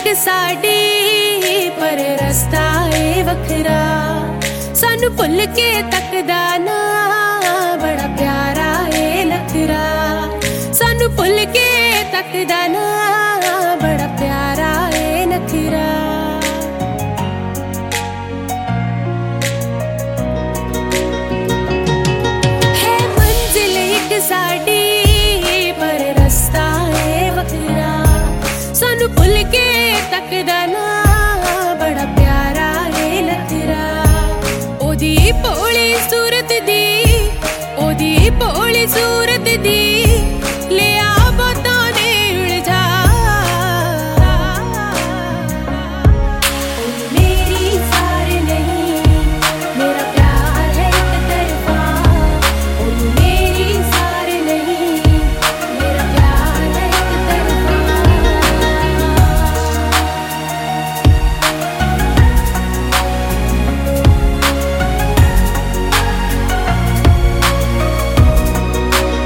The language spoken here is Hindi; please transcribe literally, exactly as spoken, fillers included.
एक साडी पर रस्ता ए वखरा, सानू भुल के तकदा ना बड़ा प्यारा ए नखरा, सानू भुल के तकदा ना बड़ा प्यारा ए नखरा। है मंजिल एक साडी पर रस्ता ए वखरा, सानू भुल के तकदा ना बड़ा प्यारा ए नखरा। ओदी भोली सूरत दी, ओदी भोली सूरत दी